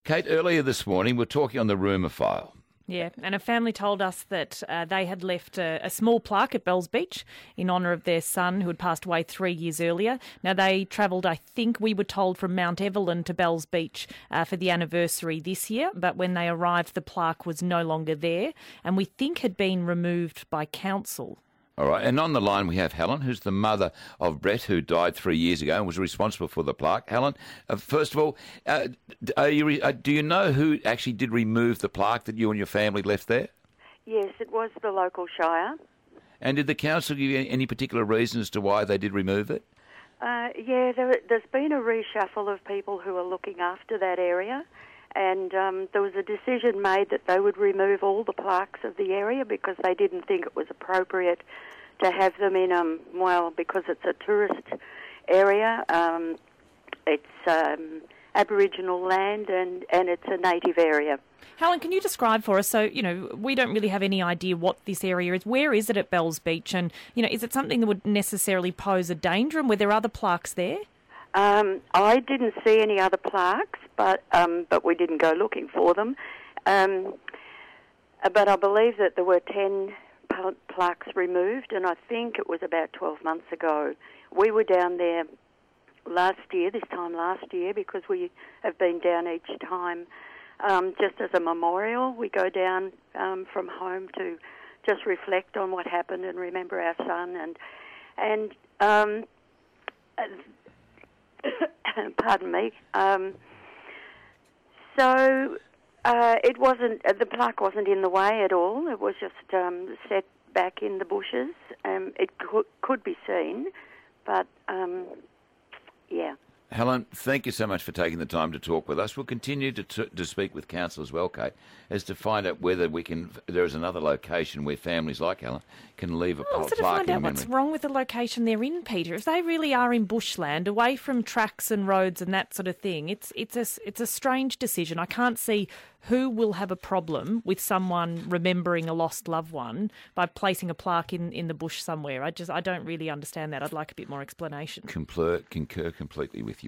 Kate, earlier this morning, we're talking on the rumour file. Yeah, and a family told us that they had left a small plaque at Bells Beach in honour of their son who had passed away 3 years earlier. Now, they travelled, I think we were told, from Mount Evelyn to Bells Beach for the anniversary this year, but when they arrived, the plaque was no longer there and we think had been removed by council. All right, and on the line we have Helen, who's the mother of Brett, who died 3 years ago and was responsible for the plaque. Helen, first of all, do you know who actually did remove the plaque that you and your family left there? Yes, it was the local shire. And did the council give you any particular reason as to why they did remove it? There's been a reshuffle of people who are looking after that area, and there was a decision made that they would remove all the plaques of the area because they didn't think it was appropriate to have them in, because it's a tourist area, it's Aboriginal land and it's a native area. Helen, can you describe for us, so, we don't really have any idea what this area is. Where is it at Bells Beach? And, is it something that would necessarily pose a danger, and were there other plaques there? I didn't see any other plaques, but we didn't go looking for them. But I believe that there were 10 plaques removed, and I think it was about 12 months ago. We were down there this time last year, because we have been down each time just as a memorial. We go down from home to just reflect on what happened and remember our son, and pardon me. It wasn't, the plaque wasn't in the way at all. It was just set back in the bushes. It could be seen, but yeah. Helen, thank you so much for taking the time to talk with us. We'll continue to speak with council as well, Kate, as to find out whether there is another location where families like Helen can leave a plaque in memory. To find out what's wrong with the location they're in, Peter. If they really are in bushland, away from tracks and roads and that sort of thing, it's a strange decision. I can't see who will have a problem with someone remembering a lost loved one by placing a plaque in the bush somewhere. I don't really understand that. I'd like a bit more explanation. Concur completely with you.